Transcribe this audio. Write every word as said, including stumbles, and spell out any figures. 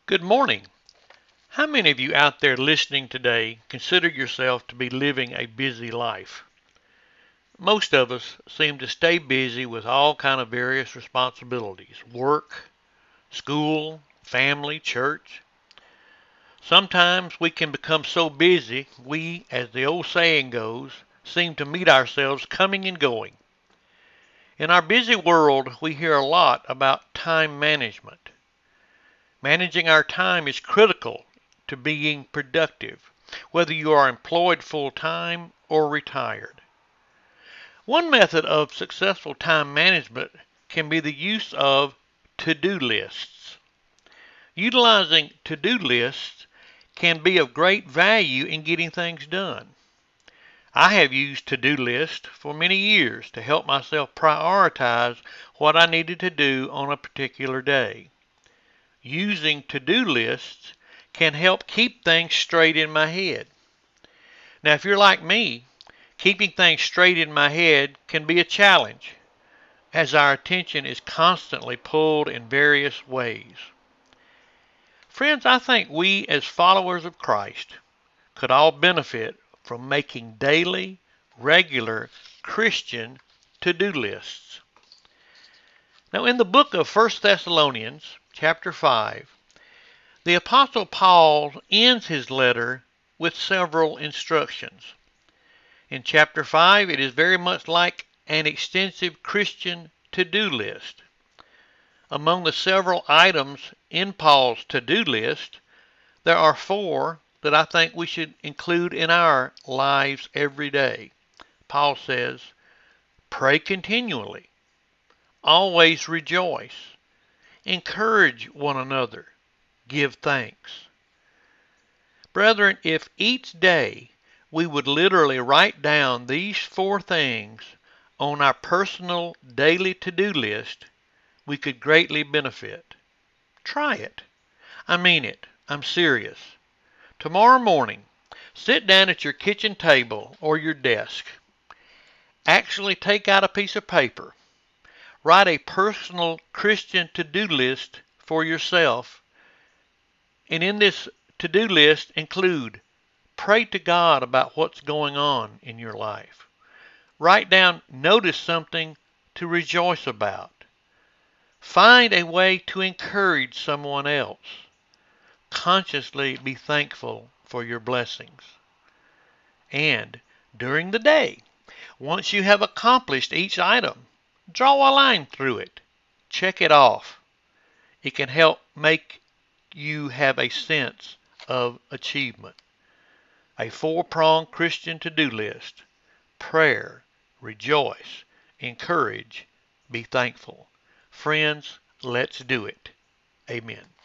Good morning. How many of you out there listening today consider yourself to be living a busy life? Most of us seem to stay busy with all kind of various responsibilities, work, school, family, church. Sometimes we can become so busy, we, as the old saying goes, seem to meet ourselves coming and going. In our busy world, we hear a lot about time management. Managing our time is critical to being productive, whether you are employed full time or retired. One method of successful time management can be the use of to-do lists. Utilizing to-do lists can be of great value in getting things done. I have used to-do lists for many years to help myself prioritize what I needed to do on a particular day. Using to-do lists can help keep things straight in my head. Now, if you're like me, keeping things straight in my head can be a challenge, as our attention is constantly pulled in various ways. Friends, I think we as followers of Christ could all benefit from making daily, regular Christian to-do lists. Now, in the book of First Thessalonians, chapter five, the Apostle Paul ends his letter with several instructions. In chapter five, it is very much like an extensive Christian to-do list. Among the several items in Paul's to-do list, there are four that I think we should include in our lives every day. Paul says, pray continually, always rejoice, encourage one another, give thanks. Brethren, if each day we would literally write down these four things on our personal daily to-do list, we could greatly benefit. Try it. I mean it. I'm serious. Tomorrow morning, sit down at your kitchen table or your desk. Actually take out a piece of paper. Write a personal Christian to-do list for yourself. And in this to-do list include pray to God about what's going on in your life. Write down, notice something to rejoice about. Find a way to encourage someone else. Consciously be thankful for your blessings. And during the day, once you have accomplished each item, draw a line through it. Check it off. It can help make you have a sense of achievement. A four-pronged Christian to-do list: prayer, rejoice, encourage, be thankful. Friends, let's do it. Amen.